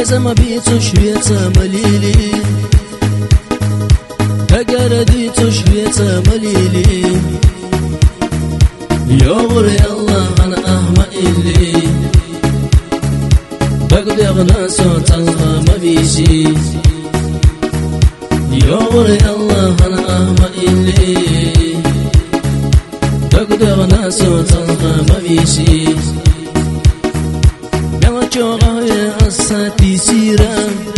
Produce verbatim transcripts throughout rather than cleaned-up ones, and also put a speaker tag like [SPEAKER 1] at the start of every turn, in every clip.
[SPEAKER 1] بيزم بيتوش بيتمليلي أقردي تشبيت مليلي يغر الله أنا أهما إلي بقدر صوت الله ما بيشي يغر الله أنا أهما إلي بقدر صوت الله ما بيشي بغجوغا يا أساتي سيرا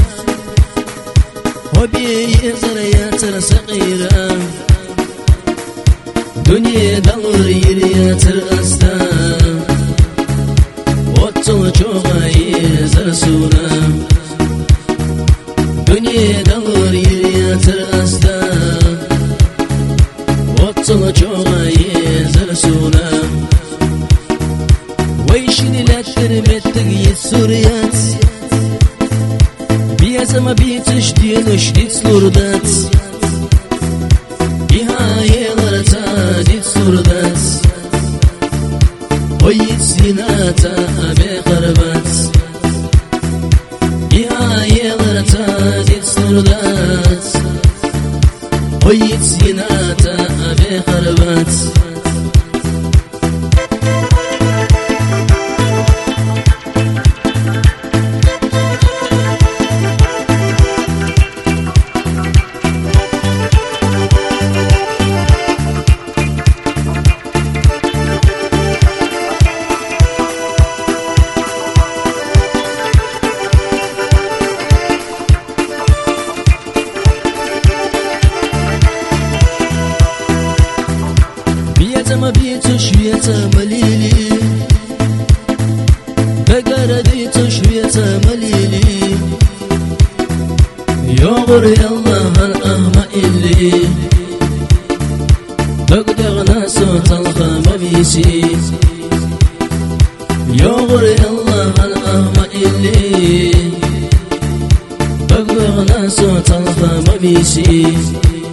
[SPEAKER 1] وبي زريات صغيرة دنيا دور يريات الأستا وطل جوغا يزرسونا دنيا دور يريات الأستا وطل جوغا يزرسونا ويشني لا ترمتك يسوريات بيزم بيتش دينش ديت سلوردات بهاي غرتا ديت سلوردات ويت سيناتا بخربات بهاي غرتا ديت سلوردات ويت سيناتا بخربات ما بيتش بيتمليلي بقردي تشبيت مليلي يغر الله الأهما إلي بقدر صوت الله ما بيشي يغر الله الأهما إلي بقدر صوت الله ما بيشي